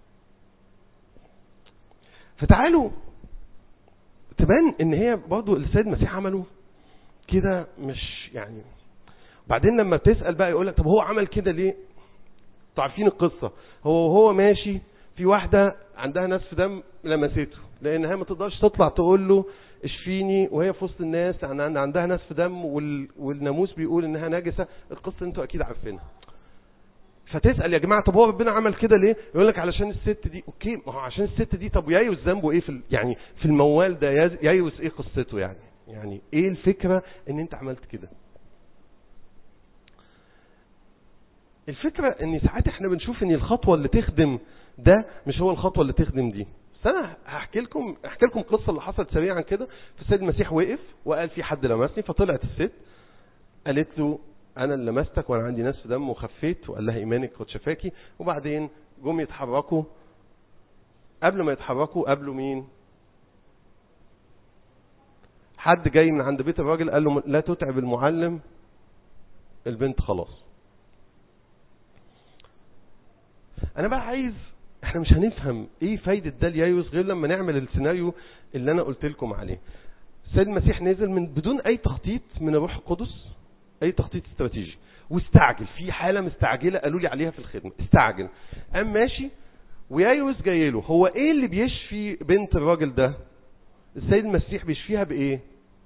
فتعالوا تبان ان هي برضو السيد المسيح عمله كده مش يعني. بعدين لما بتسأل بقى يقولك طب هو عمل كده ليه؟ تعرفين القصة، هو ماشي في واحدة عندها نزف دم لمسته، لانها ما تقدرش تطلع تقول له اشفيني وهي في وسط الناس عندها نزف دم والناموس بيقول انها نجسة. القصة انتوا اكيد عارفينها. فتسأل يا جماعة طب هو ربنا عمل كده ليه؟ يقول لك علشان الست دي. اوكي، ما هو عشان الست دي. طب يايوس ذنبه ايه يعني في الموال ده؟ يايوس ايه قصته يعني ايه الفكرة ان انت عملت كده؟ الفكرة ان ساعات احنا بنشوف ان الخطوة اللي تخدم ده مش هو الخطوة اللي تخدم دي. بس انا هحكي لكم قصة اللي حصلت سريعا كده. فالسيد المسيح وقف وقال في حد لمسني، فطلعت الست قالت له انا اللي لمستك وانا عندي نزف دم وخفيت، وقال لها ايمانك قد شفاكي. وبعدين جم يتحركوا، قبل ما يتحركوا قابلوا مين؟ حد جاي من عند بيت الراجل قال له لا تتعب المعلم، البنت خلاص. انا بقى عايز، احنا مش هنفهم ايه فايدة ده ليايوس غير لما نعمل السيناريو اللي انا قلت لكم عليه. السيد المسيح نزل من بدون اي تخطيط من الروح القدس، اي تخطيط استراتيجي، واستعجل في حالة مستعجلة قالوا لي عليها في الخدمة. استعجل، قام ماشي ويايوس جاي له. هو ايه اللي بيشفي بنت الراجل ده؟ السيد المسيح بيشفيها بايه؟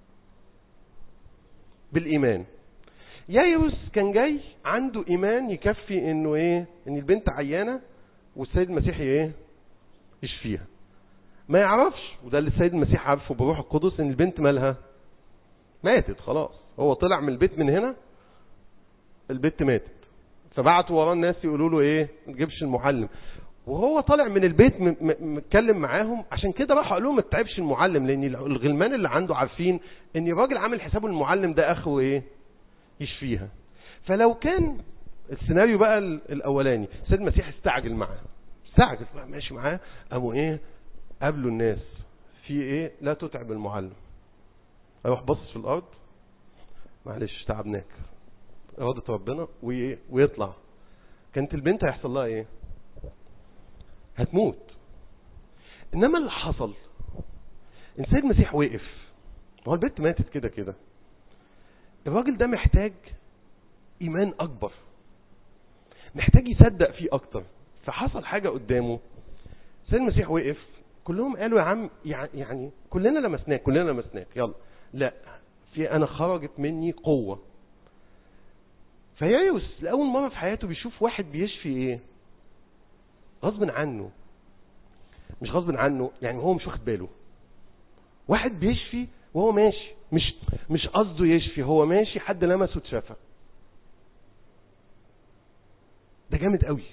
بالايمان. يايوس كان جاي عنده ايمان يكفي انه ايه؟ ان البنت عيانة والسيد المسيح ايه؟ يشفيها. ما يعرفش، وده اللي السيد المسيح عارفه بروح القدس، ان البنت مالها؟ ماتت خلاص. هو طلع من البيت من هنا البنت ماتت. فبعتوا وراه الناس يقولوا له ايه ما تجيبش المعلم، وهو طالع من البيت متكلم معاهم. عشان كده راح قال لهم ما تتعبش المعلم، لان الغلمان اللي عنده عارفين ان الراجل عامل حسابه المعلم ده اخره ايه يشفيها. فلو كان السيناريو بقى الاولاني سيد المسيح استعجل معاه، استعجل ماشي معاه، قاموا ايه قابلوا الناس في ايه لا تتعب المعلم، اروح بص في الارض معلش تعبناك إرادة ربنا ويطلع. كانت البنت هيحصل لها ايه؟ هتموت. انما اللي حصل ان سيد المسيح وقف، هو البنت ماتت كده كده، الراجل ده محتاج ايمان اكبر، محتاج يصدق فيه اكتر. فحصل حاجة قدامه، سيد المسيح وقف، كلهم قالوا يا عم يعني كلنا لمسناك يلا، لا في انا خرجت مني قوة. فيايوس لأول مرة في حياته بيشوف واحد بيشفي ايه غصب عنه، مش غصب عنه يعني هو مش واخد باله، واحد بيشفي وهو ماشي، مش قصده يشفي، هو ماشي حد لمسه اتشفى. ده جامد قوي.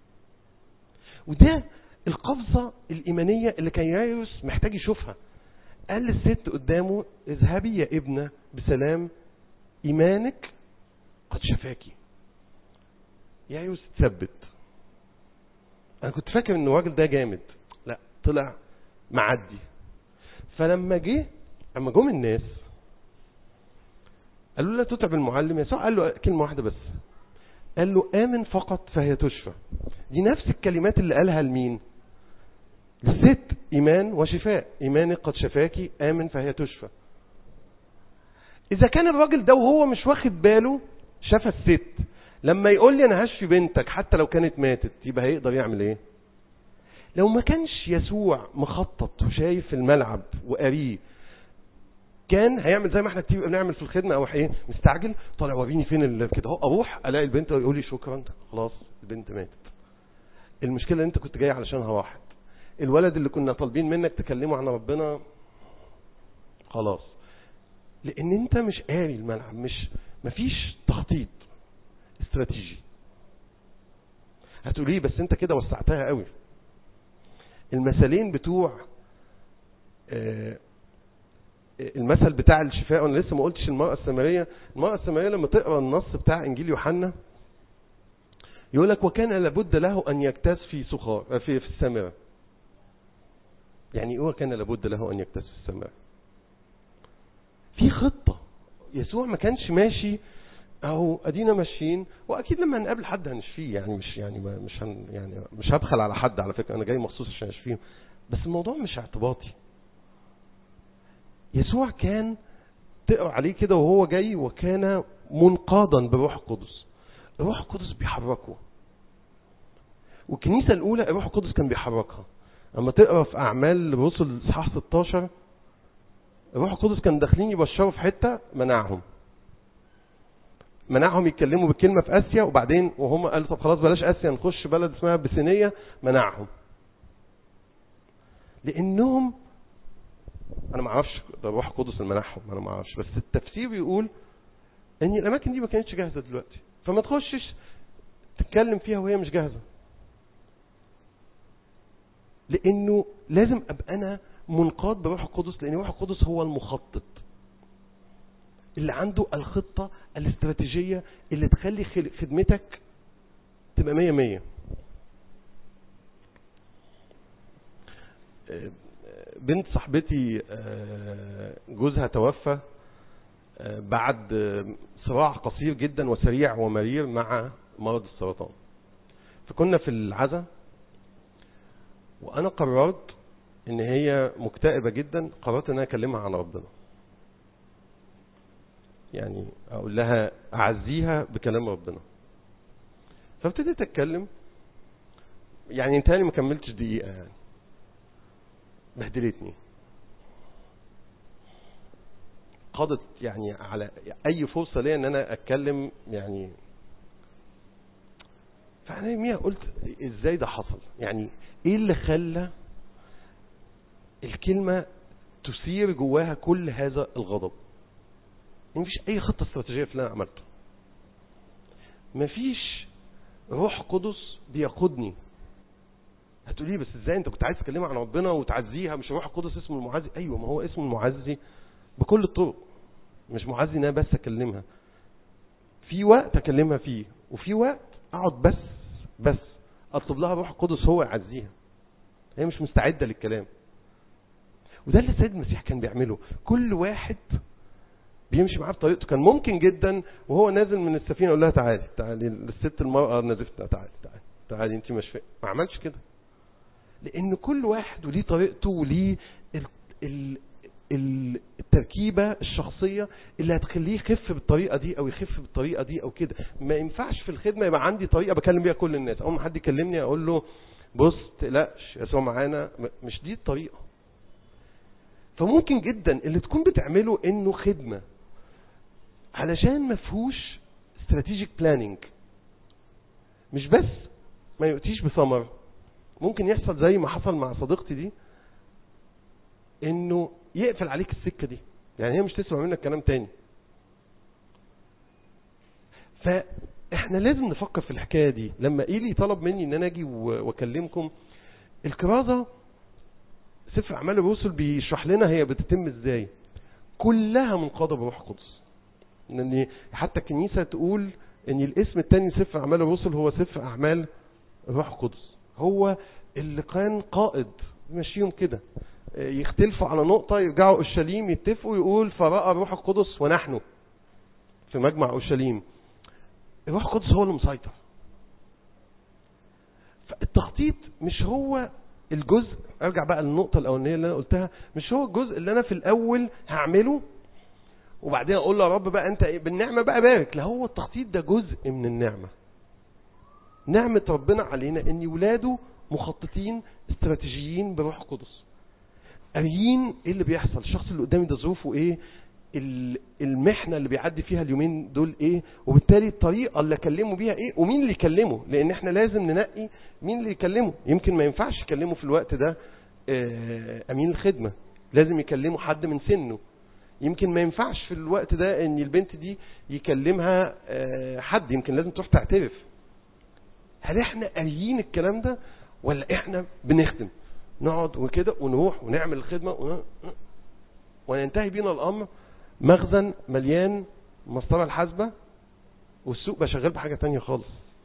وده القفزة الإيمانية اللي كان يايوس محتاج يشوفها. قال للست قدامه اذهبي يا ابنة بسلام إيمانك قد شفاكي. يايوس تثبت. أنا كنت فاكر إن الراجل ده جامد، لا طلع معدي. فلما جم الناس قالوا لا تتعب المعلم، يسوع قال له كلمة واحدة بس، قال له آمن فقط فهي تشفى. دي نفس الكلمات اللي قالها لمين؟ للست، إيمان وشفاء، إيمانك قد شفاكي، آمن فهي تشفى. إذا كان الراجل ده وهو مش واخد باله شفى الست، لما يقول لي أنا هشفي بنتك حتى لو كانت ماتت، يبقى هيقدر يعمل إيه؟ لو ما كانش يسوع مخطط وشايف الملعب وقاريه، كان هيعمل زي ما احنا كتير بنعمل في الخدمة او ايه، مستعجل طالع وريني فين كده اهو، اروح الاقي البنت يقول لي شكرا خلاص البنت ماتت. المشكلة اللي انت كنت جاي علشانها واحد، الولد اللي كنا طالبين منك تكلمه عن ربنا خلاص، لان انت مش قاري الملعب، مفيش تخطيط استراتيجي. هتقولي بس انت كده وسعتها قوي. المثلين بتوع المثل بتاع الشفاء، وانا لسه ما قلتش المرأة السامرية لما تقرأ النص بتاع انجيل يوحنا يقول لك وكان لابد له ان يكتاز في السامرة. يعني ايه كان لابد له ان يكتاز في السامرة؟ في خطة. يسوع ما كانش ماشي اهو ادينا ماشيين، واكيد لما نقابل حد هنشفيه، يعني مش هبخل على حد، على فكرة انا جاي مخصوص عشان اشفيه، بس الموضوع مش اعتباطي. يسوع كان تقرأ عليه كده وهو جاي وكان منقادا بالروح القدس. الروح القدس بيحركه، والكنيسة الأولى الروح القدس كان بيحركها. اما تقرأ في أعمال الرسل اصحاح 16 الروح القدس كان داخلين يبشروا في حتة، منعهم يتكلموا بالكلمة في آسيا، وبعدين وهم قالوا طب خلاص بلاش آسيا نخش بلد اسمها بسينية، منعهم لأنهم انا ما اعرفش ده الروح القدس اللي منعهم، انا ما اعرفش، بس التفسير بيقول ان الاماكن دي ما كانتش جاهزه دلوقتي، فما تخشش تتكلم فيها وهي مش جاهزه، لانه لازم ابقى انا منقاد بروح القدس، لان الروح القدس هو المخطط اللي عنده الخطه الاستراتيجيه اللي تخلي خدمتك تبقى 100. بنت صاحبتي جوزها توفى بعد صراع قصير جدا وسريع ومرير مع مرض السرطان. فكنا في العزاء وانا قررت ان هي مكتئبة جدا، قررت ان انا اكلمها عن ربنا، يعني اقول لها اعزيها بكلام ربنا. فابتديت اتكلم، يعني انتهالي ما كملتش دقيقة، يعني بهدلتني، قضت يعني على اي فرصة ليا ان انا اتكلم يعني. فانا يوميها قلت ازاي ده حصل؟ يعني ايه اللي خلى الكلمة تثير جواها كل هذا الغضب؟ مفيش اي خطة استراتيجية في اللي انا عملته، مفيش روح قدس بيقودني. هتقولي بس ازاي انت كنت عايز تكلمها عن ربنا وتعزيها؟ مش روح القدس اسمه المعزي؟ ايوه، ما هو اسمه المعزي بكل الطرق. مش معزي ان انا بس اكلمها، في وقت اكلمها فيه، وفي وقت اقعد بس اطلب لها روح القدس هو يعزيها. هي مش مستعده للكلام. وده اللي السيد المسيح كان بيعمله. كل واحد بيمشي معاه بطريقته. كان ممكن جدا وهو نازل من السفينه يقول لها تعالي للست المراه نزفتها، تعالي انت مش فاهم. ما عملش كده، لان كل واحد وليه طريقته وليه التركيبه الشخصيه اللي هتخليه يخف بالطريقه دي او يخف بالطريقه دي او كده. ما ينفعش في الخدمه يبقى عندي طريقه بكلم بيها كل الناس. اول ما حد يكلمني اقول له بص تقلقش يسوع معانا. مش دي الطريقه. فممكن جدا اللي تكون بتعمله انه خدمه علشان ما فيهوش استراتيجيك بلاننج، مش بس ما يؤتيش بثمر، ممكن يحصل زي ما حصل مع صديقتي دي، انه يقفل عليك السكه دي. يعني هي مش تسمع منك كلام تاني. فاحنا لازم نفكر في الحكايه دي. لما إيلي طلب مني ان انا اجي واكلمكم، الكرازه سفر اعمال الرسل بيشرح لنا هي بتتم ازاي. كلها منقاده بروح القدس. لان حتى الكنيسه تقول ان الاسم الثاني سفر اعمال الرسل هو سفر اعمال الروح القدس. هو اللي كان قائد ماشيهم كده، يختلفوا على نقطه يرجعوا اورشليم يتفقوا يقول فراى الروح القدس ونحن في مجمع اورشليم. الروح القدس هو اللي مسيطر. فالتخطيط مش هو الجزء، ارجع بقى للنقطه الاولانيه اللي انا قلتها، مش هو الجزء اللي انا في الاول هعمله وبعدين اقول له يا رب بقى انت بالنعمه بقى بارك. لا، هو التخطيط ده جزء من النعمه. نعمه ربنا علينا ان ولاده مخططين استراتيجيين بروح القدس، قاريين ايه اللي بيحصل، الشخص اللي قدامي ده ظروفه ايه، المحنه اللي بيعدي فيها اليومين دول ايه، وبالتالي الطريقه اللي اكلمه بيها ايه، ومين اللي يكلمه. لان احنا لازم ننقي مين اللي يكلمه. يمكن ما ينفعش يكلمه في الوقت ده امين الخدمه، لازم يكلمه حد من سنه. يمكن ما ينفعش في الوقت ده ان البنت دي يكلمها حد، يمكن لازم تروح تعترف. هل احنا قاريين الكلام ده ولا احنا بنخدم نقعد وكده ونروح ونعمل الخدمه وننتهي بينا الامر مخزن مليان مسطره الحاسبه والسوق بقى شغال بحاجه تانية خالص؟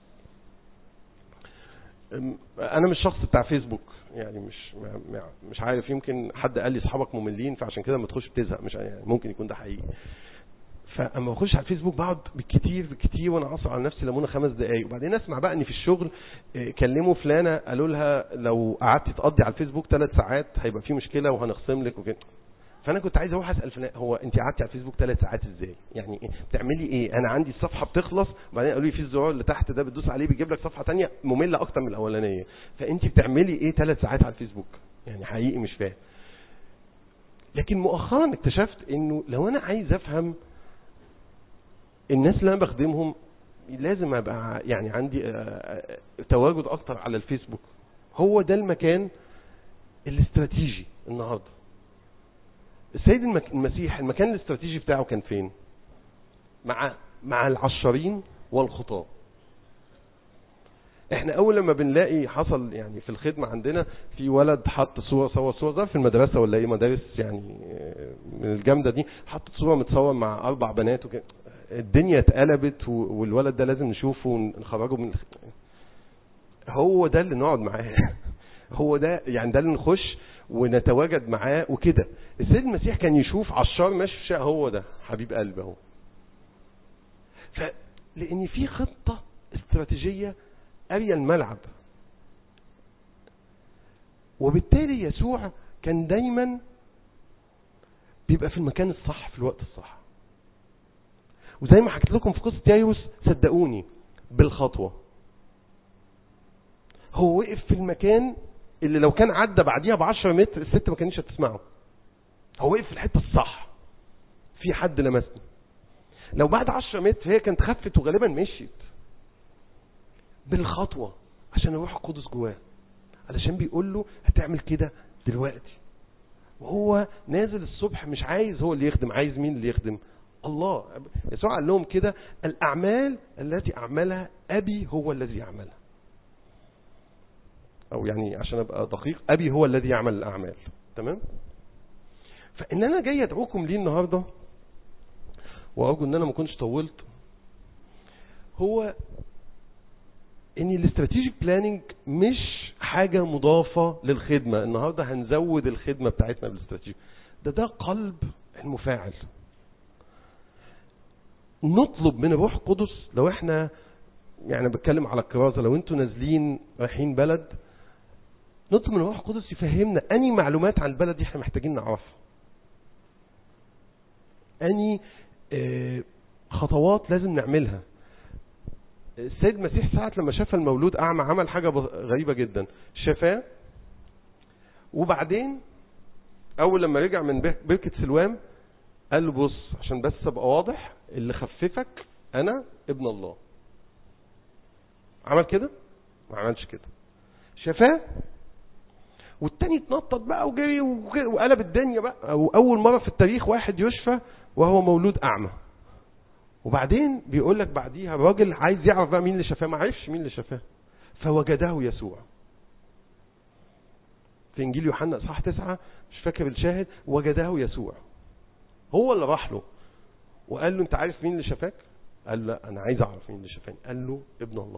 انا مش شخص بتاع فيسبوك، يعني مش عارف، يمكن حد قال لي اصحابك مملين فعشان كده لما تخش بتزهق، مش يعني ممكن يكون ده حقيقي. فاما بخش على الفيسبوك بقعد بالكتير وانا عصر على نفسي ليمونه 5 دقايق، وبعدين اسمع بقى ان في الشغل كلموا فلانه قالوا لها لو قعدتي تقضي على الفيسبوك 3 ساعات هيبقى في مشكله وهنخصم لك وكده. فانا كنت عايز اروح اسال فلان هو انت قعدتي على الفيسبوك 3 ساعات ازاي؟ يعني إيه؟ بتعملي ايه؟ انا عندي الصفحه بتخلص وبعدين قالوا لي في الزرار اللي تحت ده بتدوس عليه بيجيب لك صفحه ثانيه ممله اكتر من الاولانيه. فانت بتعملي ايه 3 ساعات على الفيسبوك؟ يعني حقيقي مش فاهم. لكن مؤخرا اكتشفت انه لو انا عايز افهم الناس اللي انا بخدمهم لازم ابقى يعني عندي تواجد اكتر على الفيسبوك. هو ده المكان الاستراتيجي النهارده. السيد المسيح المكان الاستراتيجي بتاعه كان فين؟ مع العشارين والخطاة. احنا اول لما بنلاقي حصل يعني في الخدمة عندنا في ولد حط صور ده في المدرسة ولا ايه، مدارس يعني من الجامدة دي، حط صورة متصور مع 4 بنات وكده. الدنيا اتقلبت والولد ده لازم نشوفه ونخرجه من هو ده اللي نقعد معاه. هو ده يعني ده اللي نخش ونتواجد معاه وكده. السيد المسيح كان يشوف عشار ماشي في الشارع، هو ده حبيب قلبه هو. لان في خطة استراتيجية قارية الملعب، وبالتالي يسوع كان دايما بيبقى في المكان الصح في الوقت الصح. وزي ما حكيت لكم في قصة يايروس، صدقوني بالخطوة هو وقف في المكان اللي لو كان عدى بعديها ب10 متر الست ما كانتش هتسمعه. هو وقف في الحتة الصح، في حد لمسني. لو بعد 10 متر هي كانت خفت وغالبا مشيت. بالخطوة عشان الروح القدس جواه، علشان بيقول له هتعمل كده دلوقتي. وهو نازل الصبح مش عايز هو اللي يخدم، عايز مين اللي يخدم؟ الله. يسوع قال لهم كده: الأعمال التي أعملها أبي هو الذي يعملها. أو يعني عشان أبقى دقيق، أبي هو الذي يعمل الأعمال. تمام؟ فإن أنا جاي أدعوكم ليه النهاردة، وأرجو إن أنا ما كنتش طولت، هو إن الاستراتيجيك بلاننج مش حاجة مضافة للخدمة. النهاردة هنزود الخدمة بتاعتنا بالاستراتيجيك، ده قلب المفاعل. نطلب من الروح القدس، لو احنا يعني بتكلم على الكرازة، لو انتوا نازلين رايحين بلد، نطلب من الروح القدس يفهمنا اني معلومات عن البلد دي احنا محتاجين نعرفها، اني خطوات لازم نعملها. السيد المسيح ساعة لما شاف المولود أعمى عمل حاجة غريبة جدا، شفاه، وبعدين أول لما رجع من بركة سلوام قال له: بص، عشان بس أبقى واضح، اللي خففك أنا ابن الله. عمل كده؟ ما عملش كده. شفاه، والتاني اتنطط بقى وجري وقلب الدنيا بقى. أول مرة في التاريخ واحد يشفى وهو مولود أعمى. وبعدين بيقول لك بعديها الراجل عايز يعرف بقى مين اللي شفاه، ما عرفش مين اللي شفاه، فوجده يسوع. في انجيل يوحنا اصحاح 9 مش فاكر الشاهد، وجده يسوع، هو اللي راح له وقال له: انت عارف مين اللي شفاك؟ قال: لا، انا عايز اعرف مين اللي شفاني. قال له: ابن الله.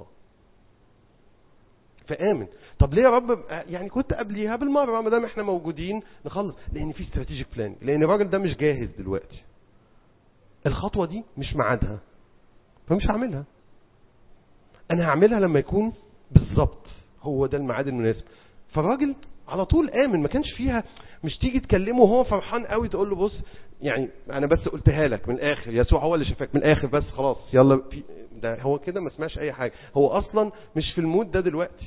فآمن. طب ليه يا رب؟ يعني كنت قبليها بالمره، ما دام احنا موجودين نخلص، لان في استراتيجيك بلان، لان الراجل ده مش جاهز دلوقتي، الخطوه دي مش ميعادها، فمش هعملها. انا هعملها لما يكون بالظبط هو ده الميعاد المناسب. فالراجل على طول آمن، ما كانش فيها مش تيجي تكلمه وهو فرحان قوي تقول له: بص، يعني انا بس قلتها لك من الاخر، يسوع هو اللي شفاك من الاخر، بس خلاص يلا. ده هو كده ما سمعش اي حاجه، هو اصلا مش في المود ده دلوقتي.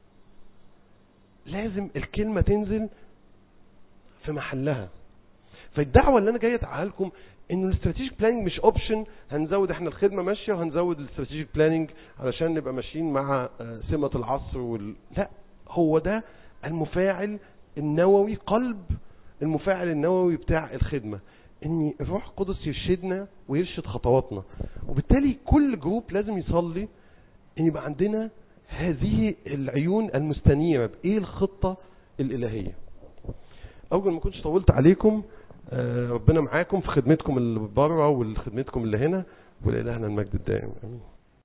لازم الكلمه تنزل في محلها. فالدعوه اللي انا جاي ادعيها لكم انه الاستراتيجيك بلاننج مش اوبشن، هنزود احنا الخدمه ماشيه وهنزود الاستراتيجيك بلاننج علشان نبقى ماشيين مع سمه العصر لا، هو ده المفاعل النووي، قلب المفاعل النووي بتاع الخدمه، ان الروح القدس يرشدنا ويرشد خطواتنا. وبالتالي كل جروب لازم يصلي ان يبقى عندنا هذه العيون المستنيره بايه الخطه الالهيه. أول ما كنتش طولت عليكم، ربنا معاكم في خدمتكم اللي بره وخدمتكم اللي هنا، ولإلهنا المجد الدائم. آمين.